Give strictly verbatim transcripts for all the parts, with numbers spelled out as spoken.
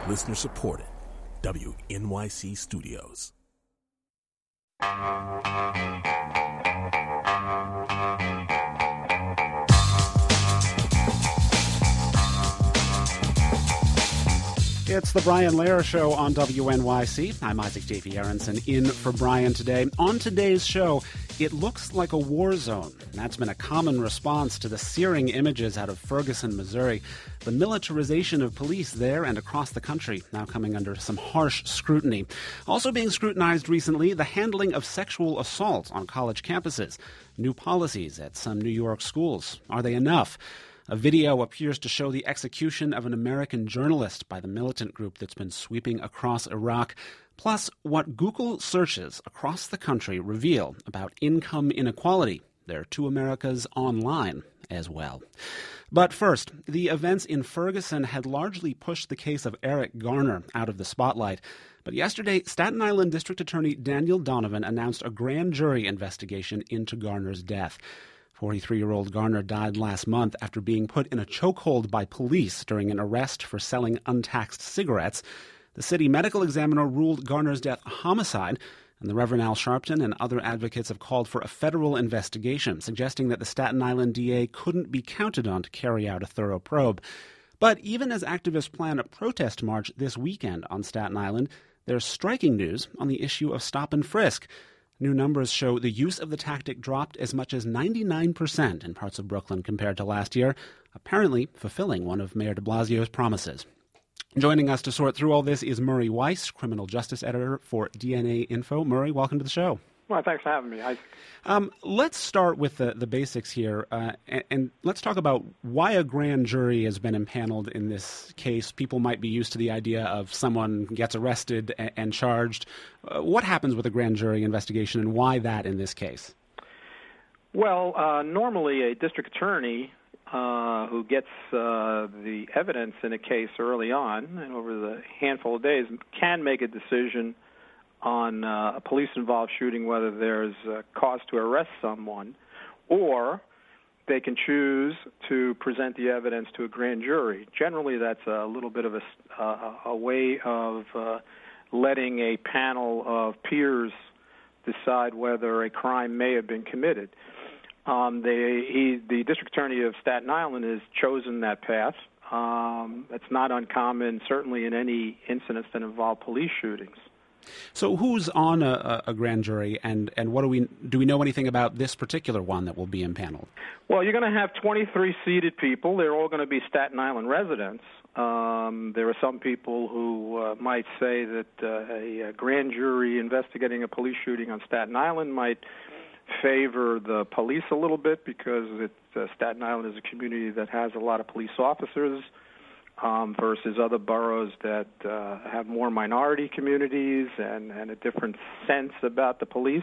Listener supported. W N Y C Studios. It's the Brian Lehrer Show on W N Y C. I'm Isaac Davey Aronson in for Brian today. On today's show, it looks like a war zone. That's been a common response to the searing images out of Ferguson, Missouri. The militarization of police there and across the country now coming under some harsh scrutiny. Also being scrutinized recently, the handling of sexual assault on college campuses. New policies at some New York schools. Are they enough? A video appears to show the execution of an American journalist by the militant group that's been sweeping across Iraq, plus what Google searches across the country reveal about income inequality. There are two Americas online as well. But first, the events in Ferguson had largely pushed the case of Eric Garner out of the spotlight. But yesterday, Staten Island District Attorney Daniel Donovan announced a grand jury investigation into Garner's death. forty-three-year-old Garner died last month after being put in a chokehold by police during an arrest for selling untaxed cigarettes. The city medical examiner ruled Garner's death a homicide, and the Reverend Al Sharpton and other advocates have called for a federal investigation, suggesting that the Staten Island D A couldn't be counted on to carry out a thorough probe. But even as activists plan a protest march this weekend on Staten Island, there's striking news on the issue of stop and frisk. New numbers show the use of the tactic dropped as much as ninety-nine percent in parts of Brooklyn compared to last year, apparently fulfilling one of Mayor de Blasio's promises. Joining us to sort through all this is Murray Weiss, criminal justice editor for D N A Info. Murray, welcome to the show. Well, thanks for having me, Isaac. Um, let's start with the, the basics here, uh, and, and let's talk about why a grand jury has been impaneled in this case. People might be used to the idea of someone gets arrested and, and charged. Uh, what happens with a grand jury investigation, and why that in this case? Well, uh, normally a district attorney uh, who gets uh, the evidence in a case early on, and over the handful of days, can make a decision on uh, a police-involved shooting, whether there's uh, cause to arrest someone, or they can choose to present the evidence to a grand jury. Generally, that's a little bit of a, uh, a way of uh, letting a panel of peers decide whether a crime may have been committed. Um, they, he, the district attorney of Staten Island has chosen that path. Um, it's not uncommon, certainly in any incidents that involve police shootings. So who's on a, a grand jury, and, and what do we do we know anything about this particular one that will be impaneled? Well, you're going to have twenty-three seated people. They're all going to be Staten Island residents. Um, there are some people who uh, might say that uh, a, a grand jury investigating a police shooting on Staten Island might favor the police a little bit because it, uh, Staten Island is a community that has a lot of police officers. Um, versus other boroughs that uh, have more minority communities and, and a different sense about the police.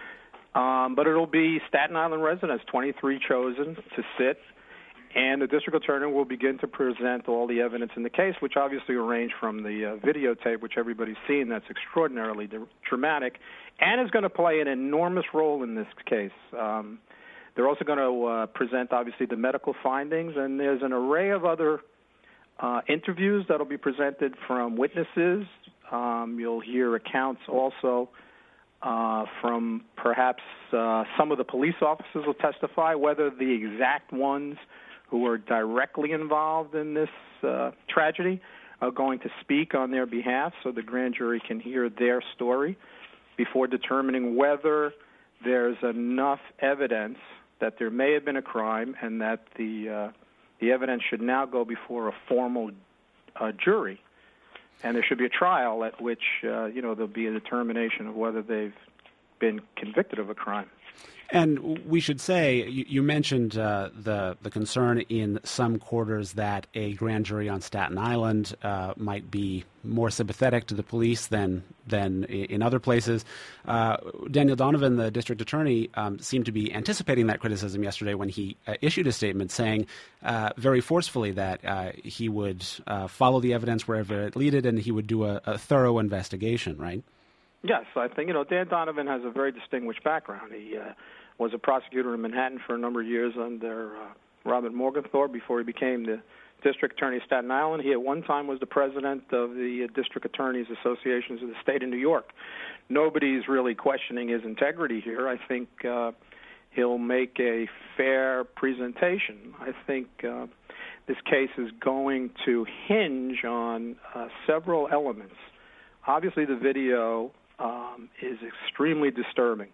Um, but it'll be Staten Island residents, twenty-three chosen to sit, and the district attorney will begin to present all the evidence in the case, which obviously will range from the uh, videotape, which everybody's seen, that's extraordinarily d- dramatic, and is going to play an enormous role in this case. Um, they're also going to uh, present, obviously, the medical findings, and there's an array of other Uh, interviews that will be presented from witnesses. Um, you'll hear accounts also uh, from perhaps uh, some of the police officers will testify, whether the exact ones who are directly involved in this uh, tragedy are going to speak on their behalf so the grand jury can hear their story before determining whether there's enough evidence that there may have been a crime and that the uh, The evidence should now go before a formal uh, jury, and there should be a trial at which, uh, you know, there'll be a determination of whether they've been convicted of a crime. And we should say, you, you mentioned uh, the the concern in some quarters that a grand jury on Staten Island uh, might be more sympathetic to the police than than in other places. Uh, Daniel Donovan, the district attorney, um, seemed to be anticipating that criticism yesterday when he uh, issued a statement saying uh, very forcefully that uh, he would uh, follow the evidence wherever it leaded and he would do a, a thorough investigation, right? Yes, I think, you know, Dan Donovan has a very distinguished background. He uh, was a prosecutor in Manhattan for a number of years under uh, Robert Morgenthau, before he became the District Attorney of Staten Island. He at one time was the president of the District Attorneys Associations of the state of New York. Nobody's really questioning his integrity here. I think uh, he'll make a fair presentation. I think uh, this case is going to hinge on uh, several elements. Obviously, the video um, is extremely disturbing.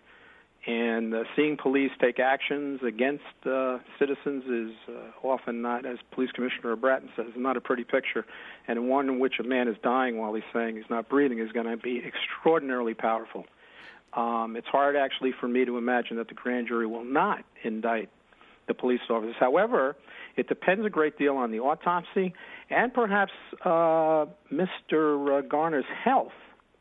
And uh, seeing police take actions against uh, citizens is uh, often not, as Police Commissioner Bratton says, not a pretty picture. And one in which a man is dying while he's saying he's not breathing is going to be extraordinarily powerful. Um, it's hard, actually, for me to imagine that the grand jury will not indict the police officers. However, it depends a great deal on the autopsy and perhaps uh, Mister Garner's health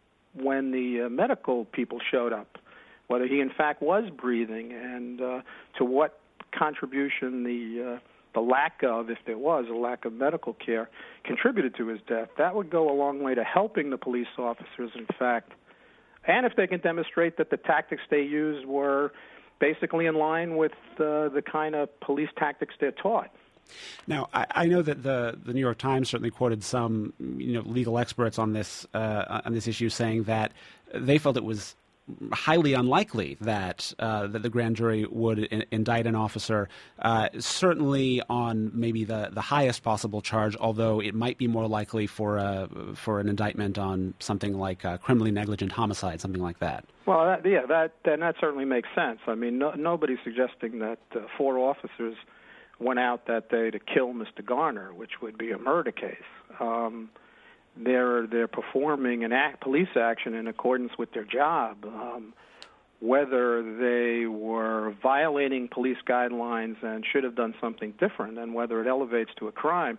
when the uh, medical people showed up, whether he in fact was breathing, and uh, to what contribution the uh, the lack of, if there was a lack of medical care, contributed to his death. That would go a long way to helping the police officers, in fact, and if they can demonstrate that the tactics they used were basically in line with uh, the kind of police tactics they're taught. Now, I, I know that the, the New York Times certainly quoted some, you know, legal experts on this uh, on this issue, saying that they felt it was highly unlikely that uh, that the grand jury would in, indict an officer, uh, certainly on maybe the, the highest possible charge, although it might be more likely for a, for an indictment on something like uh, criminally negligent homicide, something like that. Well, that, yeah, that and that certainly makes sense. I mean, no, nobody's suggesting that uh, four officers went out that day to kill Mister Garner, which would be a murder case. Um, They're they're performing an act, police action in accordance with their job. Um, whether they were violating police guidelines and should have done something different, and whether it elevates to a crime,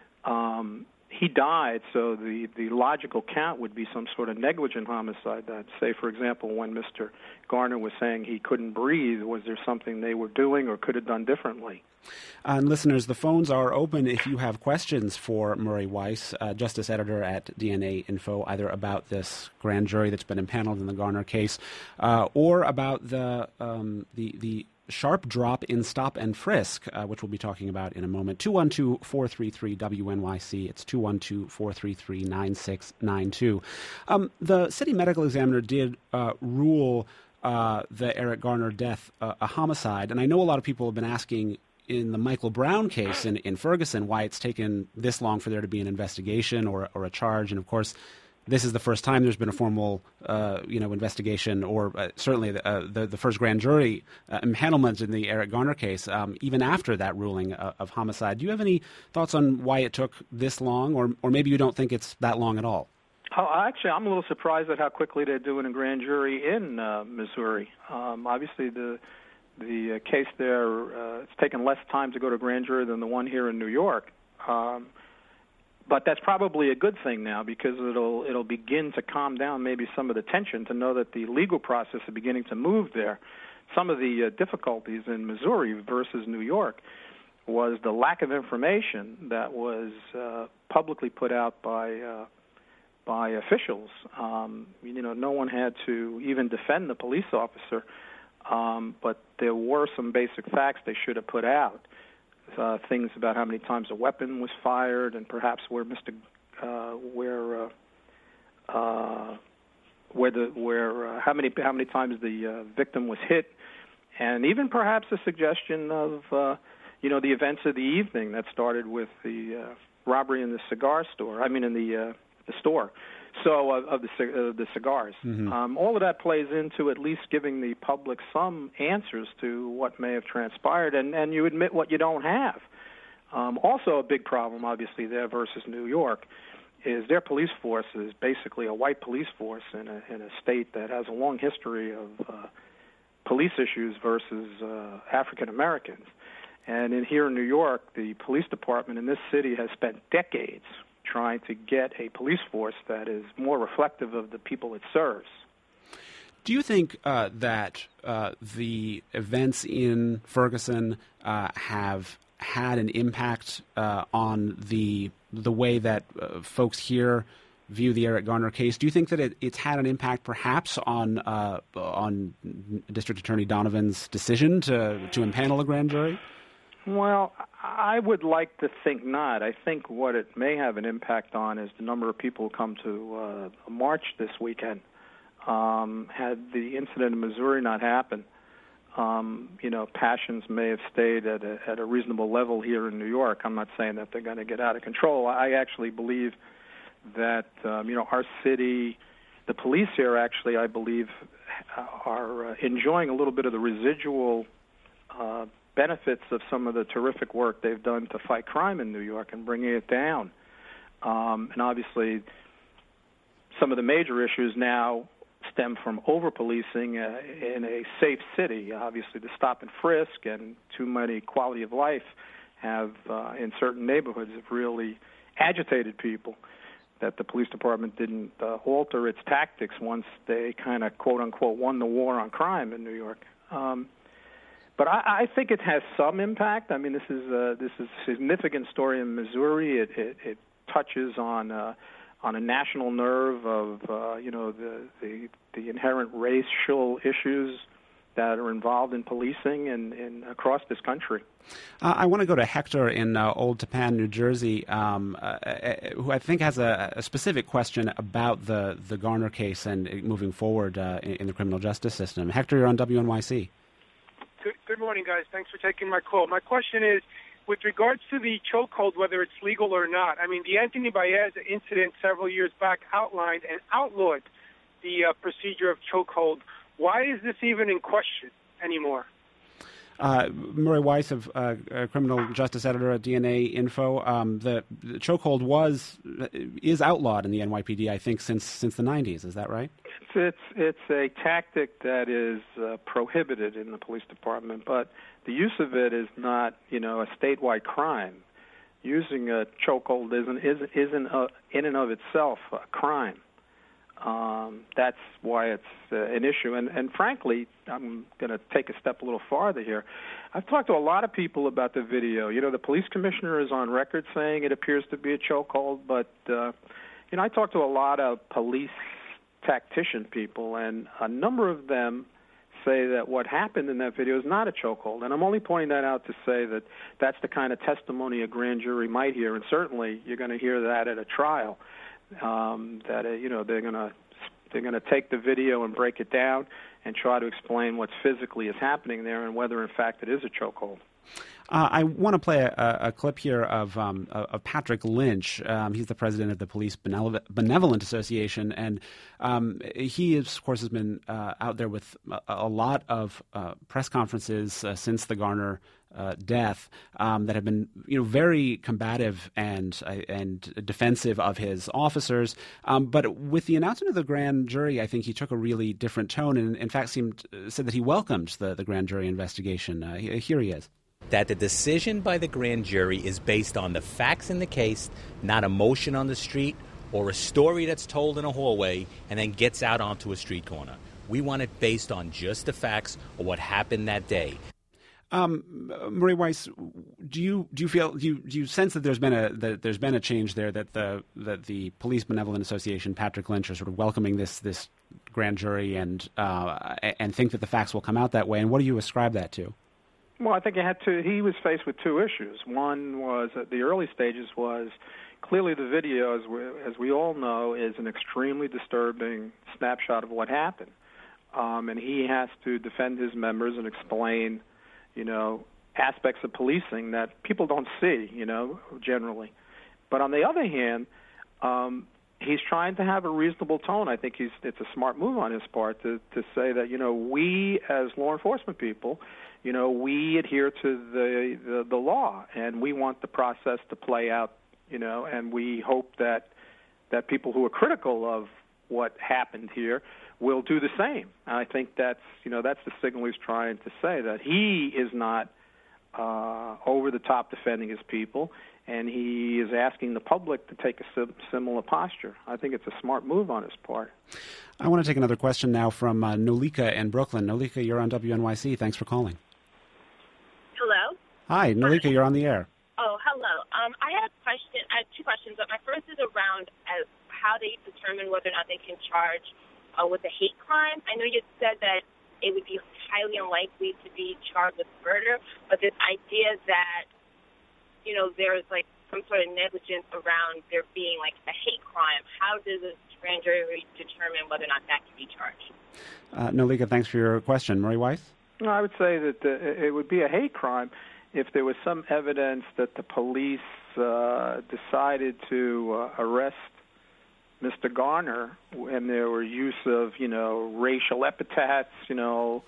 um, he died. So the, the logical count would be some sort of negligent homicide. That, say, for example, when Mister Garner was saying he couldn't breathe, was there something they were doing or could have done differently? And listeners, the phones are open if you have questions for Murray Weiss, uh, Justice Editor at D N A Info, either about this grand jury that's been impaneled in the Garner case, uh, or about the um, the the sharp drop in stop and frisk, uh, which we'll be talking about in a moment. two one two, four three three, W N Y C. It's two one two, four three three, nine six nine two. Um, the city medical examiner did uh, rule uh, the Eric Garner death uh, a homicide, and I know a lot of people have been asking in the Michael Brown case in, in Ferguson why it's taken this long for there to be an investigation or, or a charge. And, of course, this is the first time there's been a formal, uh, you know, investigation, or uh, certainly the, uh, the the first grand jury uh, impanelment in the Eric Garner case, um, even after that ruling uh, of homicide. Do you have any thoughts on why it took this long, or or maybe you don't think it's that long at all? Oh, actually, I'm a little surprised at how quickly they're doing a grand jury in uh, Missouri. Um, obviously, the the uh, case there, uh, it's taken less time to go to grand jury than the one here in New York. Um, But that's probably a good thing now, because it'll it'll begin to calm down maybe some of the tension, to know that the legal process is beginning to move there. Some of the uh, difficulties in Missouri versus New York was the lack of information that was uh, publicly put out by uh, by officials. Um, you know, no one had to even defend the police officer, um, but there were some basic facts they should have put out. Uh, things about how many times a weapon was fired, and perhaps where Mister Uh, where uh, uh, where the where uh, how many how many times the uh, victim was hit, and even perhaps a suggestion of uh, you know the events of the evening that started with the uh, robbery in the cigar store. I mean, in the uh, the store. So uh, of the uh, the cigars, mm-hmm. um, all of that plays into at least giving the public some answers to what may have transpired, and, and you admit what you don't have. Um, also, a big problem, obviously, there versus New York, is their police force is basically a white police force in a in a state that has a long history of uh, police issues versus uh, African Americans. And in here in New York, the police department in this city has spent decades trying to get a police force that is more reflective of the people it serves. Do you think uh, that uh, the events in Ferguson uh, have had an impact uh, on the the way that uh, folks here view the Eric Garner case? Do you think that it, it's had an impact perhaps on uh, on District Attorney Donovan's decision to, to impanel a grand jury? Well, I would like to think not. I think what it may have an impact on is the number of people who come to uh, a march this weekend. Um, had the incident in Missouri not happened, um, you know, passions may have stayed at a, at a reasonable level here in New York. I'm not saying that they're going to get out of control. I actually believe that, um, you know, our city, the police here actually, I believe, are uh, enjoying a little bit of the residual uh, benefits of some of the terrific work they've done to fight crime in New York and bringing it down. Um, and obviously, some of the major issues now stem from over-policing uh, in a safe city. Obviously, the stop and frisk and too many quality of life have, uh, in certain neighborhoods, have really agitated people, that the police department didn't uh, alter its tactics once they kind of, quote-unquote, won the war on crime in New York. Um, but I, I think it has some impact. I mean, this is, uh, this is a significant story in Missouri. It, it, it touches on uh, on a national nerve of, uh, you know, the, the the inherent racial issues that are involved in policing and, and across this country. Uh, I want to go to Hector in uh, Old Tappan, New Jersey, um, uh, who I think has a, a specific question about the, the Garner case and moving forward uh, in, in the criminal justice system. Hector, you're on W N Y C. Good, good morning, guys. Thanks for taking my call. My question is, with regards to the chokehold, whether it's legal or not, I mean, the Anthony Baez incident several years back outlined and outlawed the uh, procedure of chokehold. Why is this even in question anymore? Uh, Murray Weiss, of uh, uh, criminal justice editor at D N A Info, um, the, the chokehold was is outlawed in the N Y P D, I think, since since the nineties. Is that right? It's it's, it's a tactic that is uh, prohibited in the police department, but the use of it is not, you know, a statewide crime. Using a chokehold isn't isn't, isn't a, in and of itself a crime. Um, that's why it's uh, an issue. And, and frankly, I'm going to take a step a little farther here. I've talked to a lot of people about the video. You know, the police commissioner is on record saying it appears to be a chokehold, but, uh, you know, I talked to a lot of police tactician people, and a number of them say that what happened in that video is not a chokehold. And I'm only pointing that out to say that that's the kind of testimony a grand jury might hear, and certainly you're going to hear that at a trial. Um, that uh, you know they're gonna they're gonna take the video and break it down and try to explain what physically is happening there and whether in fact it is a chokehold. Uh, I want to play a, a clip here of um, of Patrick Lynch. Um, he's the president of the Police Benevolent Association, and um, he, of course, has been uh, out there with a, a lot of uh, press conferences uh, since the Garner uh, death um, that have been, you know, very combative and uh, and defensive of his officers. Um, but with the announcement of the grand jury, I think he took a really different tone, and in fact, seemed said that he welcomed the the grand jury investigation. Uh, here he is. That the decision by the grand jury is based on the facts in the case, not emotion on the street or a story that's told in a hallway and then gets out onto a street corner. We want it based on just the facts of what happened that day. Um, Murray Weiss, do you do you feel do you, do you sense that there's been a that there's been a change there, that the that the Police Benevolent Association, Patrick Lynch, are sort of welcoming this this grand jury and uh, and think that the facts will come out that way? And what do you ascribe that to? Well, I think he had to. He was faced with two issues. One was at the early stages was clearly the video, as we, as we all know, is an extremely disturbing snapshot of what happened, um, and he has to defend his members and explain, you know, aspects of policing that people don't see, you know, generally. But on the other hand, um, he's trying to have a reasonable tone. I think he's it's a smart move on his part to to say that, you know, we as law enforcement people, you know, we adhere to the, the the law, and we want the process to play out, you know, and we hope that that people who are critical of what happened here will do the same. And I think that's, you know, that's the signal he's trying to say, that he is not uh, over the top defending his people, and he is asking the public to take a sim- similar posture. I think it's a smart move on his part. I want to take another question now from uh, Nolika in Brooklyn. Nolika, you're on W N Y C. Thanks for calling. Hello? Hi, Nolika, you're on the air. Oh, hello. Um, I had a question. I had two questions, but my first is around as how they determine whether or not they can charge uh, with a hate crime. I know you said that it would be highly unlikely to be charged with murder. But this idea that, you know, there's like some sort of negligence around there being like a hate crime, how does a grand jury determine whether or not that can be charged? Uh, Nolika, thanks for your question. Murray Weiss? No, I would say that uh, it would be a hate crime if there was some evidence that the police uh, decided to uh, arrest Mister Garner and there were use of, you know, racial epithets, you know,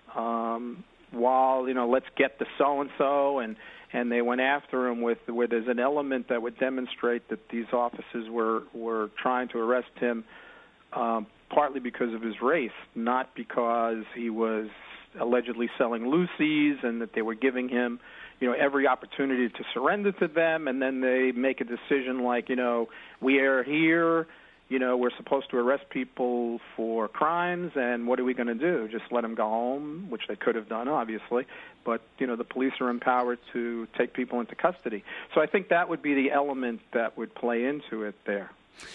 um, while, you know, let's get the so-and-so, and, and they went after him with where there's an element that would demonstrate that these officers were, were trying to arrest him um, partly because of his race, not because he was allegedly selling loosies and that they were giving him, you know, every opportunity to surrender to them, and then they make a decision like, you know, we are here, you know, we're supposed to arrest people for crimes, and what are we going to do? Just let them go home, which they could have done, obviously. But, you know, the police are empowered to take people into custody. So I think that would be the element that would play into it there.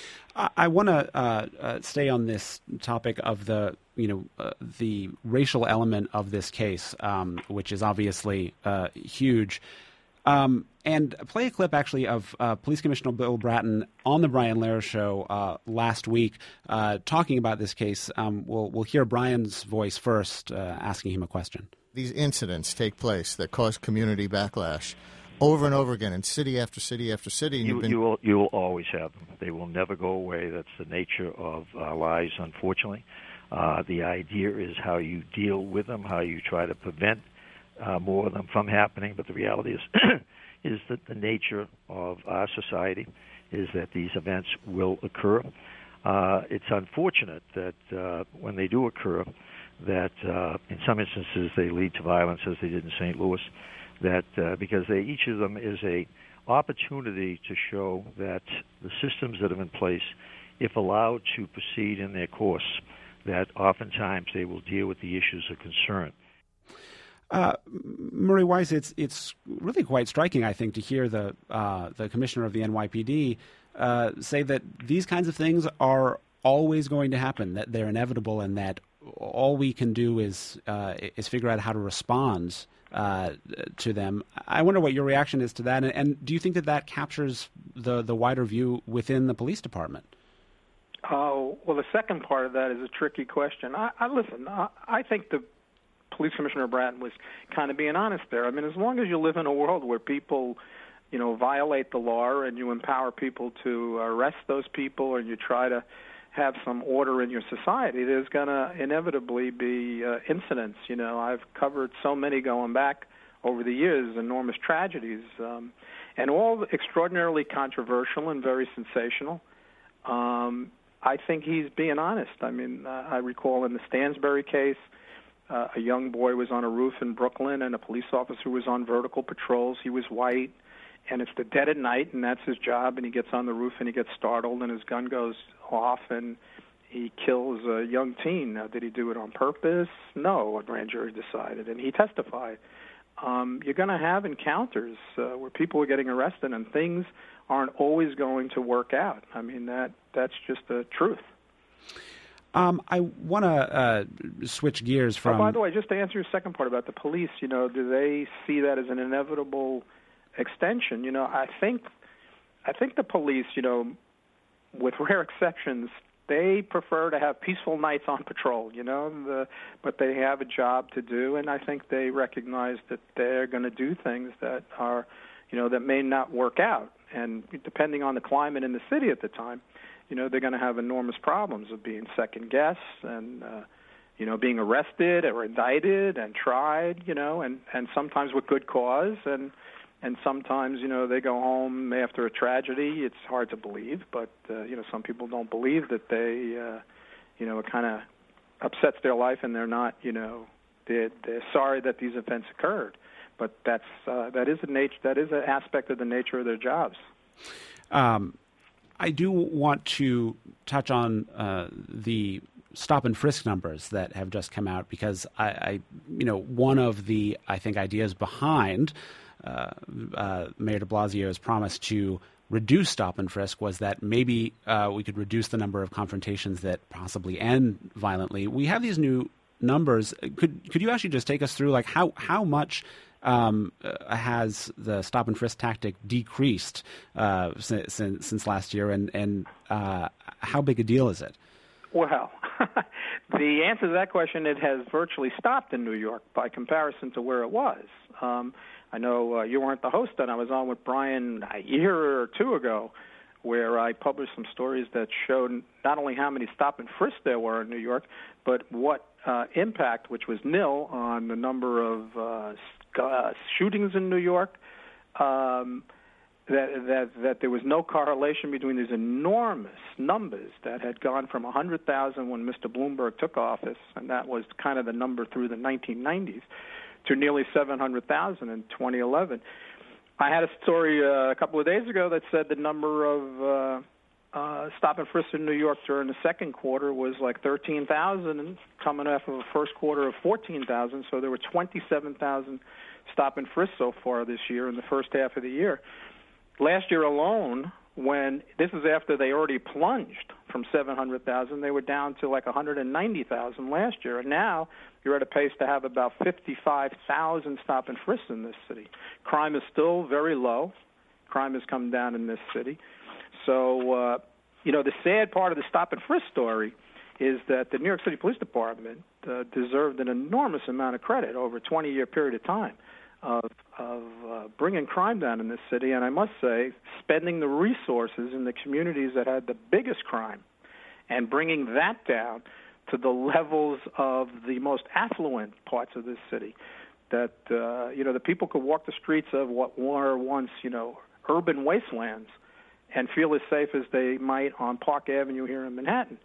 I want to uh, uh, stay on this topic of the, you know, uh, the racial element of this case, um, which is obviously uh, huge, um, and play a clip actually of uh, Police Commissioner Bill Bratton on the Brian Lehrer Show uh, last week uh, talking about this case. Um, we'll we'll hear Brian's voice first, uh, asking him a question. These incidents take place that cause community backlash over and over again in city after city after city. And you, you've been... you will you will always have them. They will never go away. That's the nature of our lives, unfortunately. Uh, the idea is how you deal with them, how you try to prevent uh, more of them from happening. But the reality is, is that the nature of our society is that these events will occur. Uh, it's unfortunate that uh, when they do occur, that uh, in some instances they lead to violence, as they did in Saint Louis. That uh, because they, each of them is a opportunity to show that the systems that are in place, if allowed to proceed in their course, that oftentimes they will deal with the issues of concern. Uh, Murray Weiss, it's it's really quite striking, I think, to hear the uh, the commissioner of the N Y P D uh, say that these kinds of things are always going to happen, that they're inevitable, and that all we can do is uh, is figure out how to respond uh, to them. I wonder what your reaction is to that, and, and do you think that that captures the the wider view within the police department? Oh, well, the second part of that is a tricky question. I, I listen, I, I think the Police Commissioner Bratton was kind of being honest there. I mean, as long as you live in a world where people, you know, violate the law and you empower people to arrest those people, and you try to have some order in your society, there's going to inevitably be uh, incidents. You know, I've covered so many going back over the years, enormous tragedies, um, and all extraordinarily controversial and very sensational. Um, I think he's being honest. I mean, uh, I recall in the Stansbury case, uh, a young boy was on a roof in Brooklyn, and a police officer was on vertical patrols. He was white, and it's the dead of night, and that's his job, and he gets on the roof, and he gets startled, and his gun goes off, and he kills a young teen. Now, did he do it on purpose? No, a grand jury decided, and he testified. Um, you're going to have encounters uh, where people are getting arrested, and things aren't always going to work out. I mean, that that's just the truth. Um, I want to uh, switch gears from... Oh, by the way, just to answer your second part about the police, you know, do they see that as an inevitable extension? You know, I think, I think the police, you know, with rare exceptions, they prefer to have peaceful nights on patrol, you know, the, but they have a job to do, and I think they recognize that they're going to do things that are, you know, that may not work out. And depending on the climate in the city at the time, you know, they're going to have enormous problems of being second-guessed and, uh, you know, being arrested or indicted and tried, you know, and, and sometimes with good cause. And and sometimes, you know, they go home after a tragedy. It's hard to believe, but, uh, you know, some people don't believe that they, uh, you know, it kind of upsets their life, and they're not, you know, they're, they're sorry that these events occurred. But that's uh, that is a nature that is an aspect of the nature of their jobs. Um, I do want to touch on uh, the stop and frisk numbers that have just come out, because I, I you know, one of the I think ideas behind uh, uh, Mayor de Blasio's promise to reduce stop and frisk was that maybe uh, we could reduce the number of confrontations that possibly end violently. We have these new numbers. Could could you actually just take us through like how how much um, uh, has the stop and frisk tactic decreased uh, since, since since last year, and and uh, how big a deal is it? Well, the answer to that question, it has virtually stopped in New York by comparison to where it was. Um, I know uh, you weren't the host, and I was on with Brian a year or two ago, where I published some stories that showed not only how many stop and frisk there were in New York, but what uh, impact, which was nil, on the number of uh, uh, shootings in New York. Um, that, that that there was no correlation between these enormous numbers that had gone from one hundred thousand when Mister Bloomberg took office, and that was kind of the number through the nineteen nineties, to nearly seven hundred thousand in twenty eleven. I had a story uh, a couple of days ago that said the number of uh, uh, stop and frisk in New York during the second quarter was like thirteen thousand, and coming off of a first quarter of fourteen thousand, so there were twenty-seven thousand stop and frisk so far this year in the first half of the year. Last year alone, when this is after they already plunged from seven hundred thousand, they were down to like one hundred ninety thousand last year, and now you're at a pace to have about fifty-five thousand stop and frisks in this city. Crime is still very low. Crime has come down in this city. So, uh, you know, the sad part of the stop and frisk story is that the New York City Police Department uh, deserved an enormous amount of credit over a twenty-year period of time of, of uh, bringing crime down in this city, and I must say, spending the resources in the communities that had the biggest crime and bringing that down to the levels of the most affluent parts of this city, that, uh, you know, the people could walk the streets of what were once, you know, urban wastelands and feel as safe as they might on Park Avenue here in Manhattan.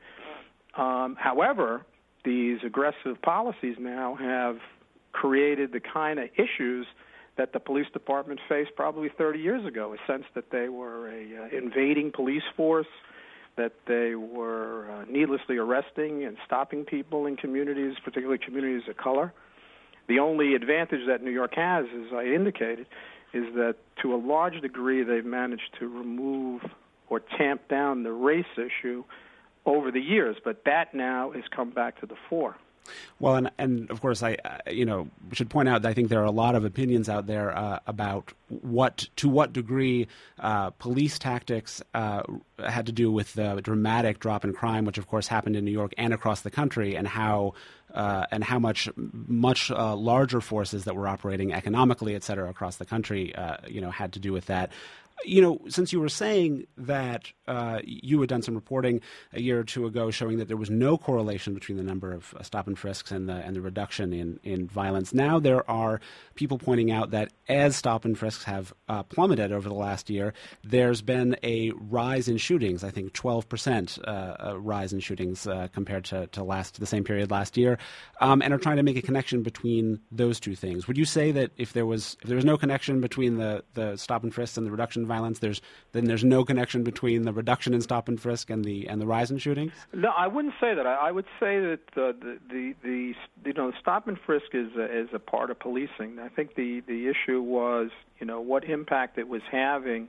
Um, however, these aggressive policies now have created the kind of issues that the police department faced probably thirty years ago, a sense that they were a uh, invading police force, that they were uh, needlessly arresting and stopping people in communities, particularly communities of color. The only advantage that New York has, as I indicated, is that to a large degree they've managed to remove or tamp down the race issue over the years, but that now has come back to the fore. Well, and, and of course, I uh, you know should point out that I think there are a lot of opinions out there uh, about what to what degree uh, police tactics uh, had to do with the dramatic drop in crime, which of course happened in New York and across the country, and how uh, and how much much uh, larger forces that were operating economically, et cetera, across the country, uh, you know, had to do with that. You know, since you were saying that uh, you had done some reporting a year or two ago showing that there was no correlation between the number of uh, stop and frisks and the and the reduction in, in violence, now there are people pointing out that as stop and frisks have uh, plummeted over the last year, there's been a rise in shootings. I think twelve percent uh, a rise in shootings uh, compared to, to last the same period last year, um, and are trying to make a connection between those two things. Would you say that if there was if there was no connection between the, the stop and frisks and the reduction in violence, there's then there's no connection between the reduction in stop and frisk and the and the rise in shootings? No, I wouldn't say that. I, I would say that uh, the, the the you know stop and frisk is a, is a part of policing. I think the the issue was you know what impact it was having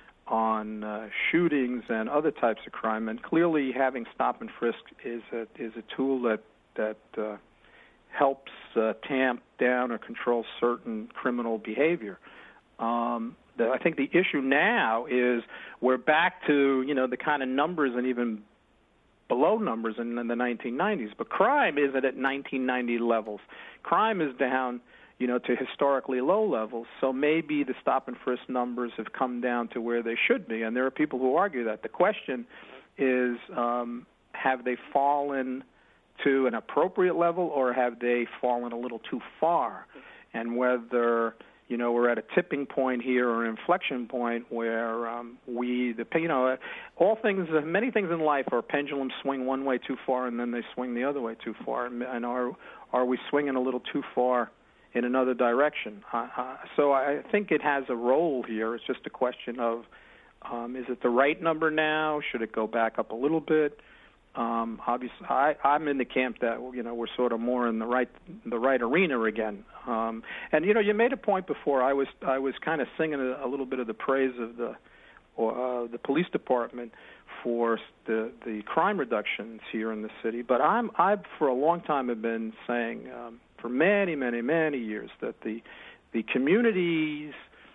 on uh, shootings and other types of crime, and clearly having stop and frisk is a is a tool that that uh, helps uh, tamp down or control certain criminal behavior. Um, The, I think the issue now is we're back to, you know, the kind of numbers and even below numbers in, in the nineteen nineties. But crime isn't at nineteen ninety levels. Crime is down, you know, to historically low levels. So maybe the stop and frisk numbers have come down to where they should be. And there are people who argue that. The question is, um, have they fallen to an appropriate level or have they fallen a little too far? And whether you know, we're at a tipping point here or an inflection point where um, we, the you know, all things, many things in life are pendulums swing one way too far and then they swing the other way too far. And, and are are we swinging a little too far in another direction? Uh, uh, so I think it has a role here. It's just a question of, um, is it the right number now? Should it go back up a little bit? Um, obviously, I, I'm in the camp that you know we're sort of more in the right the right arena again. Um, and you know, you made a point before. I was I was kind of singing a, a little bit of the praise of the uh, the police department for the the crime reductions here in the city. But I'm I've for a long time have been saying um, for many many many years that the the communities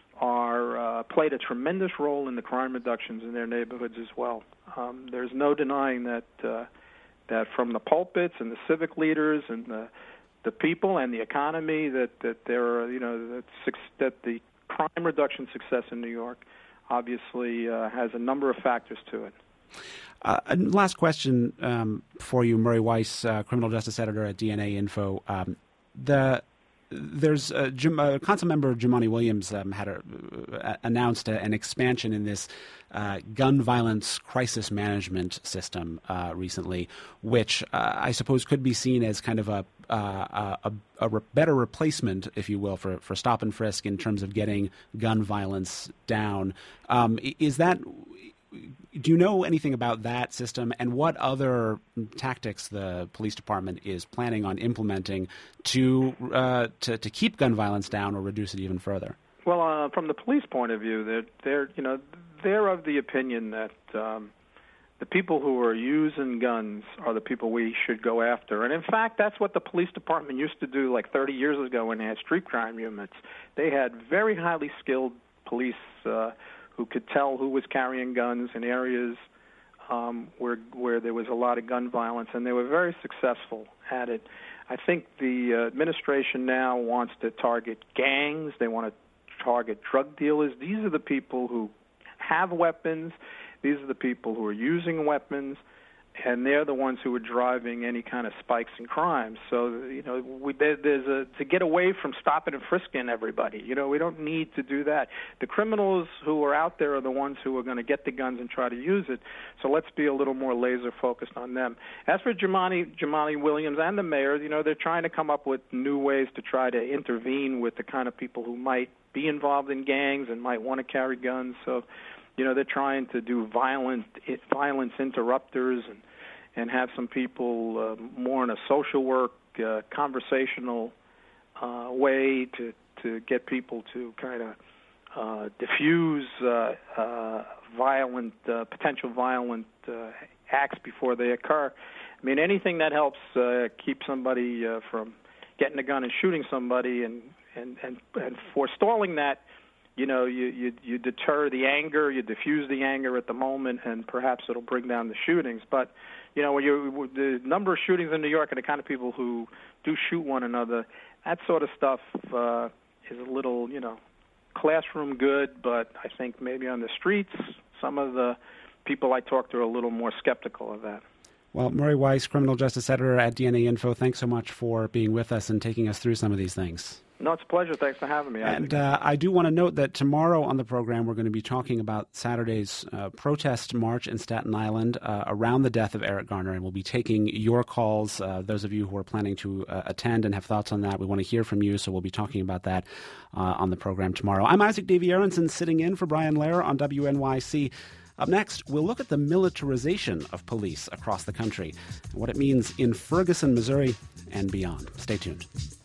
are uh, played a tremendous role in the crime reductions in their neighborhoods as well. Um, there's no denying that uh, that from the pulpits and the civic leaders and the the people and the economy that that there are, you know, that that the crime reduction success in New York obviously uh, has a number of factors to it. Uh, last question um, for you, Murray Weiss, uh, criminal justice editor at D N A Info. Um, the There's uh, Jim, uh, Council Member Jumaane Williams um, had a, uh, announced a, an expansion in this uh, gun violence crisis management system uh, recently, which uh, I suppose could be seen as kind of a uh, a, a re- better replacement, if you will, for, for stop and frisk in terms of getting gun violence down. Um, is that Do you know anything about that system, and what other tactics the police department is planning on implementing to uh, to, to keep gun violence down or reduce it even further? Well, uh, from the police point of view, they're, they're you know they're of the opinion that um, the people who are using guns are the people we should go after. And in fact, that's what the police department used to do like thirty years ago when they had street crime units. They had very highly skilled police Uh, who could tell who was carrying guns in areas um, where where there was a lot of gun violence, and they were very successful at it. I think the uh, administration now wants to target gangs. They want to target drug dealers. These are the people who have weapons. These are the people who are using weapons, and they're the ones who are driving any kind of spikes in crime. So, you know, we, there, there's a to get away from stopping and frisking everybody. You know, we don't need to do that. The criminals who are out there are the ones who are going to get the guns and try to use it. So let's be a little more laser focused on them. As for Jumaane, Jumaane Williams and the mayor, you know, they're trying to come up with new ways to try to intervene with the kind of people who might be involved in gangs and might want to carry guns. So, you know, they're trying to do violent violence interrupters and and have some people uh, more in a social work, uh, conversational uh, way to to get people to kind of uh, diffuse uh, uh, violent, uh, potential violent uh, acts before they occur. I mean, anything that helps uh, keep somebody uh, from getting a gun and shooting somebody and and and, and forestalling that. You know, you, you you deter the anger, you diffuse the anger at the moment, and perhaps it'll bring down the shootings. But, you know, when you the number of shootings in New York and the kind of people who do shoot one another, that sort of stuff uh, is a little, you know, classroom good. But I think maybe on the streets, some of the people I talk to are a little more skeptical of that. Well, Murray Weiss, criminal justice editor at D N A Info, thanks so much for being with us and taking us through some of these things. No, it's a pleasure. Thanks for having me. And uh, I do want to note that tomorrow on the program, we're going to be talking about Saturday's uh, protest march in Staten Island uh, around the death of Eric Garner, and we'll be taking your calls. Uh, those of you who are planning to uh, attend and have thoughts on that, we want to hear from you, so we'll be talking about that uh, on the program tomorrow. I'm Isaac Davy Aronson, sitting in for Brian Lehrer on W N Y C. Up next, we'll look at the militarization of police across the country and what it means in Ferguson, Missouri, and beyond. Stay tuned.